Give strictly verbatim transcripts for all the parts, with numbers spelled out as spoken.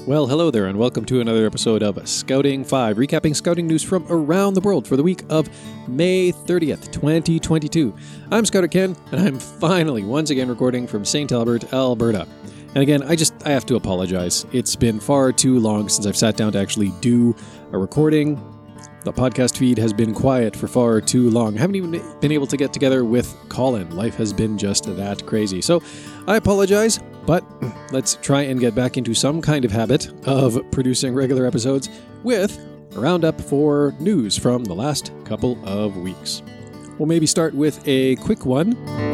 Well, hello there, and welcome to another episode of Scouting five, recapping scouting news from around the world for the week of May thirtieth, twenty twenty-two. I'm Scouter Ken, and I'm finally once again recording from Saint Albert, Alberta. And again, I just, I have to apologize. It's been far too long since I've sat down to actually do a recording. The podcast feed has been quiet for far too long. I haven't even been able to get together with Colin. Life has been just that crazy. So I apologize, but let's try and get back into some kind of habit of producing regular episodes with a roundup for news from the last couple of weeks. We'll maybe start with a quick one.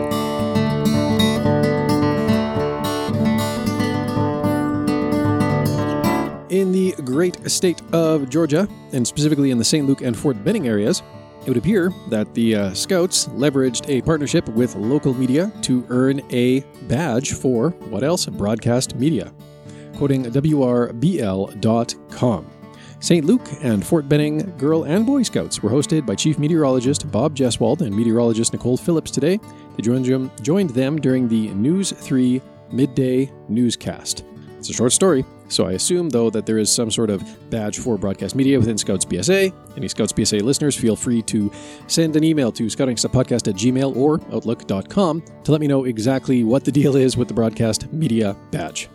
In the great state of Georgia, and specifically in the Saint Luke and Fort Benning areas, it would appear that the uh, Scouts leveraged a partnership with local media to earn a badge for, what else? Broadcast media. Quoting W R B L dot com. Saint Luke and Fort Benning Girl and Boy Scouts were hosted by Chief Meteorologist Bob Jeswald and Meteorologist Nicole Phillips today. They joined them, joined them during the News three Midday Newscast. It's a short story, so I assume, though, that there is some sort of badge for broadcast media within Scouts B S A. Any Scouts B S A listeners, feel free to send an email to scoutingstuffpodcast at gmail or outlook dot com to let me know exactly what the deal is with the broadcast media badge.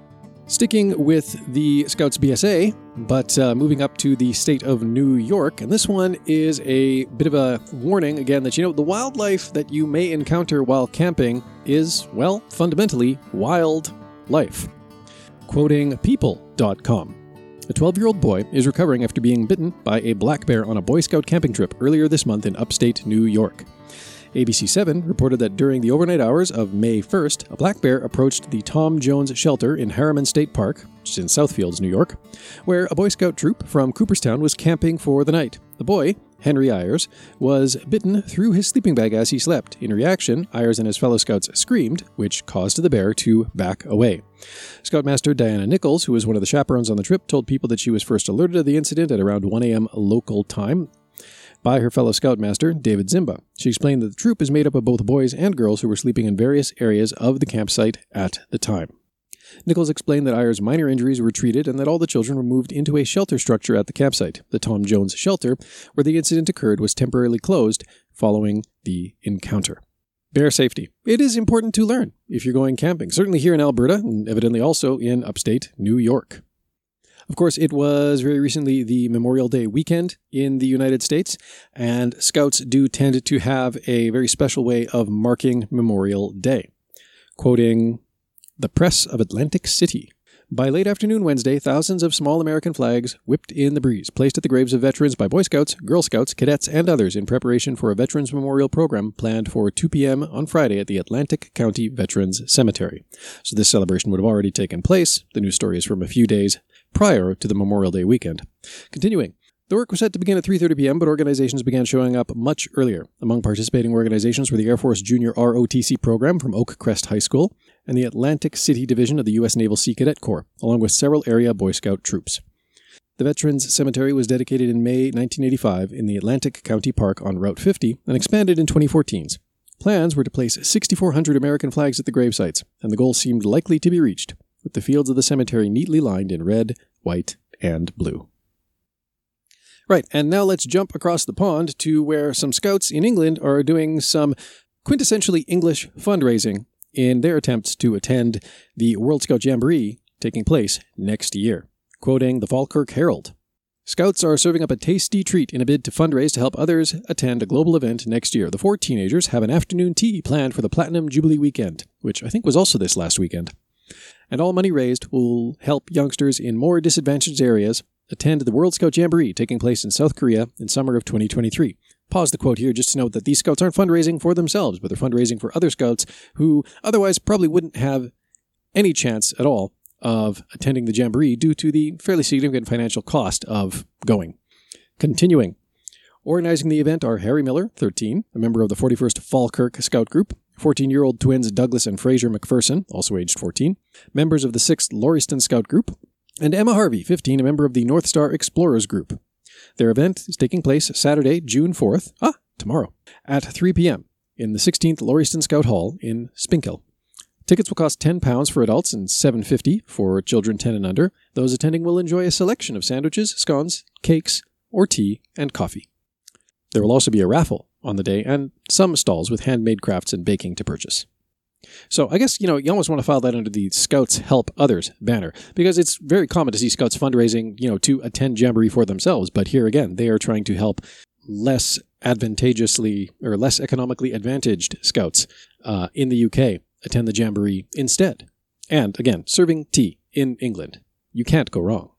Sticking with the Scouts B S A, but uh, moving up to the state of New York, and this one is a bit of a warning, again, that, you know, the wildlife that you may encounter while camping is, well, fundamentally wild life. Quoting people dot com. A twelve-year-old boy is recovering after being bitten by a black bear on a Boy Scout camping trip earlier this month in upstate New York. A B C seven reported that during the overnight hours of May first, a black bear approached the Tom Jones Shelter in Harriman State Park, which is in Southfields, New York, where a Boy Scout troop from Cooperstown was camping for the night. The boy, Henry Ayers, was bitten through his sleeping bag as he slept. In reaction, Ayers and his fellow scouts screamed, which caused the bear to back away. Scoutmaster Diana Nichols, who was one of the chaperones on the trip, told people that she was first alerted of the incident at around one a.m. local time by her fellow scoutmaster, David Zimba. She explained that the troop is made up of both boys and girls who were sleeping in various areas of the campsite at the time. Nichols explained that Ayers' minor injuries were treated and that all the children were moved into a shelter structure at the campsite. The Tom Jones Shelter, where the incident occurred, was temporarily closed following the encounter. Bear safety. It is important to learn if you're going camping, certainly here in Alberta and evidently also in upstate New York. Of course, it was very recently the Memorial Day weekend in the United States, and Scouts do tend to have a very special way of marking Memorial Day. Quoting the Press of Atlantic City. By late afternoon Wednesday, thousands of small American flags whipped in the breeze, placed at the graves of veterans by Boy Scouts, Girl Scouts, cadets, and others in preparation for a Veterans Memorial program planned for two p.m. on Friday at the Atlantic County Veterans Cemetery. So this celebration would have already taken place. The news story is from a few days prior to the Memorial Day weekend. Continuing. The work was set to begin at three thirty p.m., but organizations began showing up much earlier. Among participating organizations were the Air Force Junior R O T C program from Oak Crest High School and the Atlantic City Division of the U S Naval Sea Cadet Corps, along with several area Boy Scout troops. The Veterans Cemetery was dedicated in May nineteen eighty-five in the Atlantic County Park on Route fifty and expanded in twenty fourteen. Plans were to place six thousand four hundred American flags at the gravesites, and the goal seemed likely to be reached, with the fields of the cemetery neatly lined in red, white, and blue. Right, and now let's jump across the pond to where some Scouts in England are doing some quintessentially English fundraising in their attempts to attend the World Scout Jamboree taking place next year. Quoting the Falkirk Herald. Scouts are serving up a tasty treat in a bid to fundraise to help others attend a global event next year. The four teenagers have an afternoon tea planned for the Platinum Jubilee weekend, which I think was also this last weekend. And all money raised will help youngsters in more disadvantaged areas attend the World Scout Jamboree taking place in South Korea in summer of twenty twenty-three. Pause the quote here just to note that these Scouts aren't fundraising for themselves, but they're fundraising for other Scouts who otherwise probably wouldn't have any chance at all of attending the Jamboree due to the fairly significant financial cost of going. Continuing. Organizing the event are Harry Miller, thirteen, a member of the forty-first Falkirk Scout Group, fourteen-year-old twins Douglas and Fraser McPherson, also aged fourteen, members of the sixth Lauriston Scout Group, and Emma Harvey, fifteen, a member of the North Star Explorers Group. Their event is taking place Saturday, June fourth, ah, tomorrow, at three p.m. in the sixteenth Lauriston Scout Hall in Spinkhill. Tickets will cost ten pounds for adults and seven dollars fifty for children ten and under. Those attending will enjoy a selection of sandwiches, scones, cakes, or tea and coffee. There will also be a raffle on the day and some stalls with handmade crafts and baking to purchase. So I guess, you know, you almost want to file that under the Scouts Help Others banner, because it's very common to see Scouts fundraising, you know, to attend Jamboree for themselves. But here again, they are trying to help less advantageously or less economically advantaged Scouts uh, in the U K attend the Jamboree instead. And again, serving tea in England. You can't go wrong.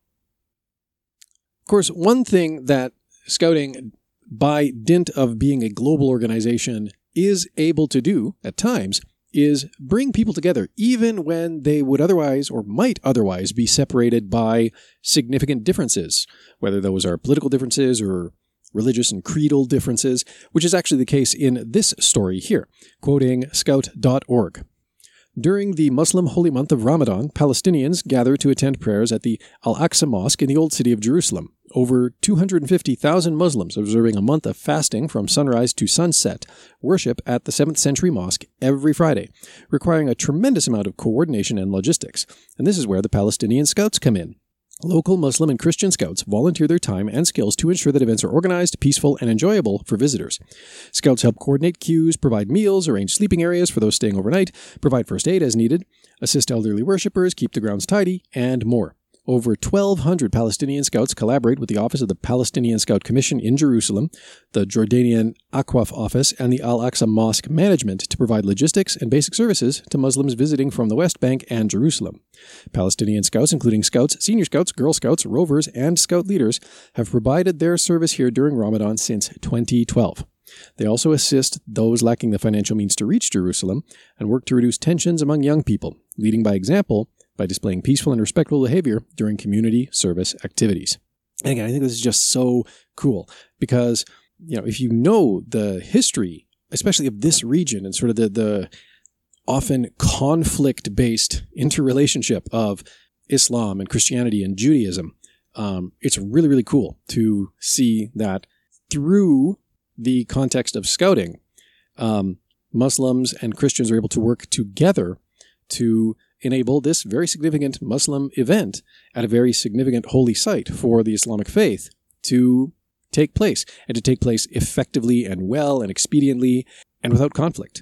Of course, one thing that Scouting, by dint of being a global organization, is able to do at times is bring people together, even when they would otherwise or might otherwise be separated by significant differences, whether those are political differences or religious and creedal differences, which is actually the case in this story here, quoting scout dot org. During the Muslim holy month of Ramadan, Palestinians gather to attend prayers at the Al-Aqsa Mosque in the Old City of Jerusalem. Over two hundred fifty thousand Muslims observing a month of fasting from sunrise to sunset worship at the seventh century mosque every Friday, requiring a tremendous amount of coordination and logistics. And this is where the Palestinian Scouts come in. Local Muslim and Christian Scouts volunteer their time and skills to ensure that events are organized, peaceful, and enjoyable for visitors. Scouts help coordinate queues, provide meals, arrange sleeping areas for those staying overnight, provide first aid as needed, assist elderly worshippers, keep the grounds tidy, and more. Over twelve hundred Palestinian Scouts collaborate with the Office of the Palestinian Scout Commission in Jerusalem, the Jordanian Aqwaf Office, and the Al-Aqsa Mosque Management to provide logistics and basic services to Muslims visiting from the West Bank and Jerusalem. Palestinian Scouts, including Scouts, Senior Scouts, Girl Scouts, Rovers, and Scout leaders, have provided their service here during Ramadan since twenty twelve. They also assist those lacking the financial means to reach Jerusalem and work to reduce tensions among young people, leading by example by displaying peaceful and respectful behavior during community service activities. And again, I think this is just so cool because, you know, if you know the history, especially of this region and sort of the, the often conflict-based interrelationship of Islam and Christianity and Judaism, um, it's really, really cool to see that through the context of Scouting, um, Muslims and Christians are able to work together to enable this very significant Muslim event at a very significant holy site for the Islamic faith to take place, and to take place effectively and well and expediently and without conflict.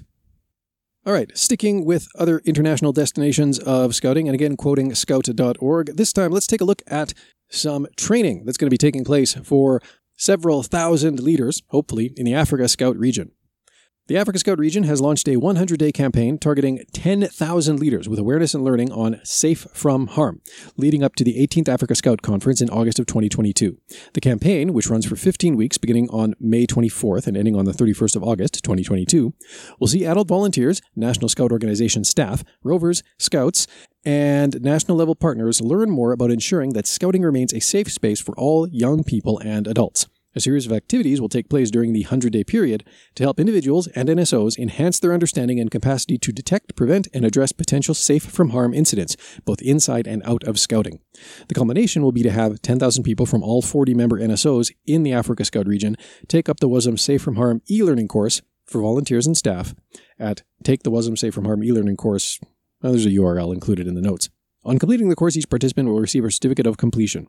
All right, sticking with other international destinations of Scouting, and again quoting scout dot org, this time let's take a look at some training that's going to be taking place for several thousand leaders, hopefully, in the Africa Scout region. The Africa Scout region has launched a one hundred day campaign targeting ten thousand leaders with awareness and learning on Safe from Harm, leading up to the eighteenth Africa Scout Conference in August of twenty twenty-two. The campaign, which runs for fifteen weeks beginning on May twenty-fourth and ending on the thirty-first of August, twenty twenty-two, will see adult volunteers, National Scout Organization staff, rovers, scouts, and national-level partners learn more about ensuring that Scouting remains a safe space for all young people and adults. A series of activities will take place during the one hundred day period to help individuals and N S Os enhance their understanding and capacity to detect, prevent, and address potential safe from harm incidents, both inside and out of Scouting. The culmination will be to have ten thousand people from all forty member N S Os in the Africa Scout region take up the W S M Safe from Harm e-learning course for volunteers and staff at Take the W S M Safe from Harm e-learning course. Well, there's a U R L included in the notes. On completing the course, each participant will receive a certificate of completion.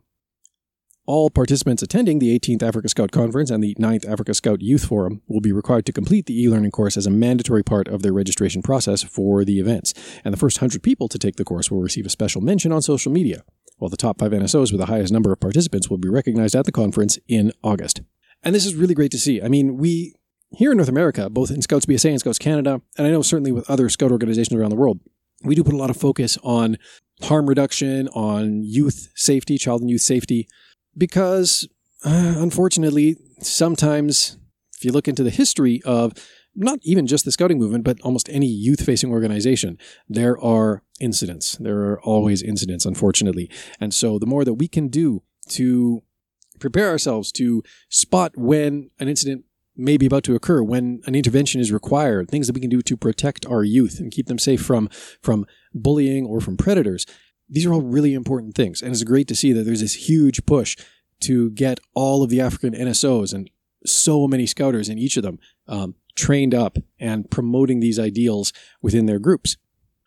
All participants attending the eighteenth Africa Scout Conference and the ninth Africa Scout Youth Forum will be required to complete the e-learning course as a mandatory part of their registration process for the events, and the first one hundred people to take the course will receive a special mention on social media, while the top five N S Os with the highest number of participants will be recognized at the conference in August. And this is really great to see. I mean, we, here in North America, both in Scouts B S A and Scouts Canada, and I know certainly with other Scout organizations around the world, we do put a lot of focus on harm reduction, on youth safety, child and youth safety, because, uh, unfortunately, sometimes, if you look into the history of not even just the Scouting movement, but almost any youth-facing organization, there are incidents. There are always incidents, unfortunately. And so the more that we can do to prepare ourselves to spot when an incident may be about to occur, when an intervention is required, things that we can do to protect our youth and keep them safe from, from bullying or from predators, these are all really important things, and it's great to see that there's this huge push to get all of the African N S Os and so many Scouters in each of them um, trained up and promoting these ideals within their groups.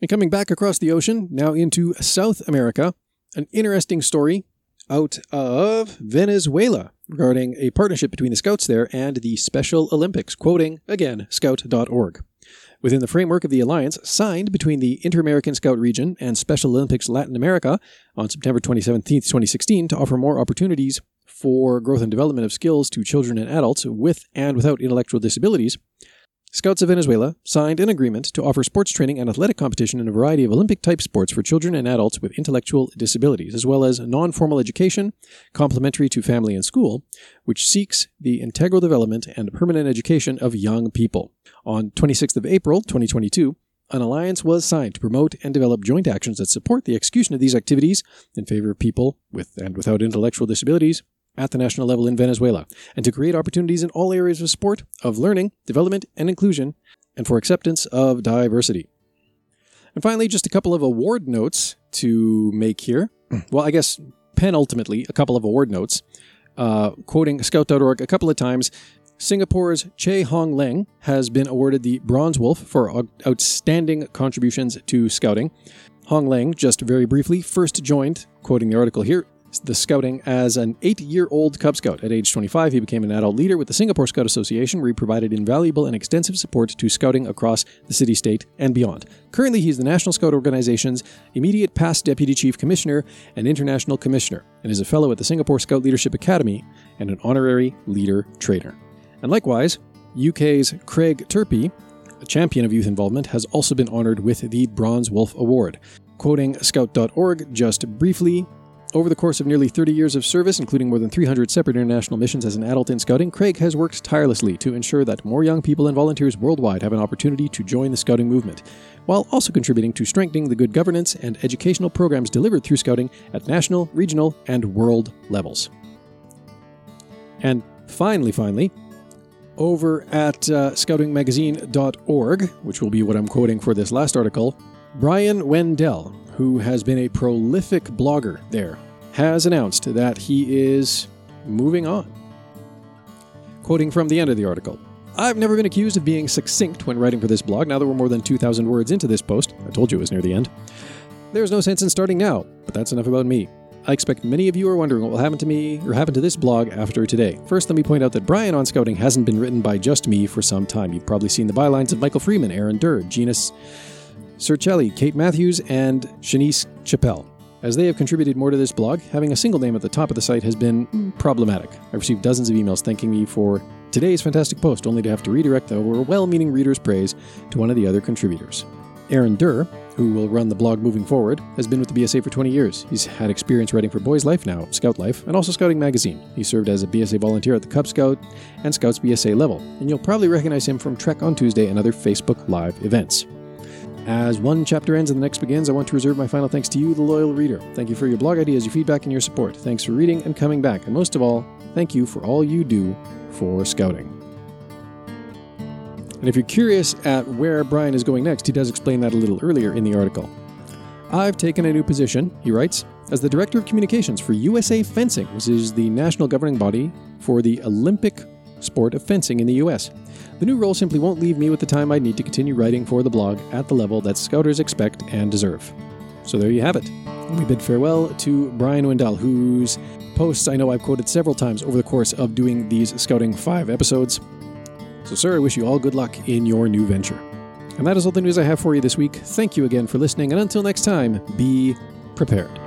And coming back across the ocean, now into South America, an interesting story out of Venezuela regarding a partnership between the Scouts there and the Special Olympics, quoting, again, scout dot org. Within the framework of the alliance signed between the Inter-American Scout Region and Special Olympics Latin America on September twenty-seventh, twenty sixteen to offer more opportunities for growth and development of skills to children and adults with and without intellectual disabilities, Scouts of Venezuela signed an agreement to offer sports training and athletic competition in a variety of Olympic-type sports for children and adults with intellectual disabilities, as well as non-formal education, complementary to family and school, which seeks the integral development and permanent education of young people. On twenty-sixth of April, twenty twenty-two, an alliance was signed to promote and develop joint actions that support the execution of these activities in favor of people with and without intellectual disabilities at the national level in Venezuela, and to create opportunities in all areas of sport, of learning, development, and inclusion, and for acceptance of diversity. And finally, just a couple of award notes to make here. Well, I guess penultimately, a couple of award notes. Uh, quoting scout dot org a couple of times, Singapore's Che Hong Leng has been awarded the Bronze Wolf for outstanding contributions to scouting. Hong Leng, just very briefly, first joined, quoting the article here, the scouting as an eight-year-old Cub Scout. At age twenty-five, he became an adult leader with the Singapore Scout Association, where he provided invaluable and extensive support to scouting across the city-state and beyond. Currently, he is the National Scout Organization's immediate past Deputy Chief Commissioner and International Commissioner, and is a fellow at the Singapore Scout Leadership Academy and an honorary leader trainer. And likewise, U K's Craig Turpie, a champion of youth involvement, has also been honored with the Bronze Wolf Award. Quoting scout dot org just briefly, over the course of nearly thirty years of service, including more than three hundred separate international missions as an adult in scouting, Craig has worked tirelessly to ensure that more young people and volunteers worldwide have an opportunity to join the scouting movement, while also contributing to strengthening the good governance and educational programs delivered through scouting at national, regional, and world levels. And finally, finally, over at uh, scouting magazine dot org, which will be what I'm quoting for this last article, Brian Wendell, who has been a prolific blogger there, has announced that he is moving on. Quoting from the end of the article, I've never been accused of being succinct when writing for this blog, now that we're more than two thousand words into this post. I told you it was near the end. There's no sense in starting now, but that's enough about me. I expect many of you are wondering what will happen to me or happen to this blog after today. First, let me point out that Brian on Scouting hasn't been written by just me for some time. You've probably seen the bylines of Michael Freeman, Aaron Durr, Gina Cercelli, Kate Matthews, and Shanice Chappelle. As they have contributed more to this blog, having a single name at the top of the site has been problematic. I've received dozens of emails thanking me for today's fantastic post, only to have to redirect the well-meaning reader's praise to one of the other contributors. Aaron Durr, who will run the blog moving forward, has been with the B S A for twenty years. He's had experience writing for Boys Life, now Scout Life, and also Scouting Magazine. He served as a B S A volunteer at the Cub Scout and Scouts B S A level, and you'll probably recognize him from Trek on Tuesday and other Facebook Live events. As one chapter ends and the next begins, I want to reserve my final thanks to you, the loyal reader. Thank you for your blog ideas, your feedback, and your support. Thanks for reading and coming back. And most of all, thank you for all you do for scouting. And if you're curious at where Brian is going next, he does explain that a little earlier in the article. I've taken a new position, he writes, as the Director of Communications for U S A Fencing, which is the national governing body for the Olympic sport of fencing in the U S. The new role simply won't leave me with the time I need to continue writing for the blog at the level that Scouters expect and deserve. So there you have it. We bid farewell to Brian Wendell, whose posts I know I've quoted several times over the course of doing these Scouting five episodes. So sir, I wish you all good luck in your new venture. And that is all the news I have for you this week. Thank you again for listening, and until next time, be prepared.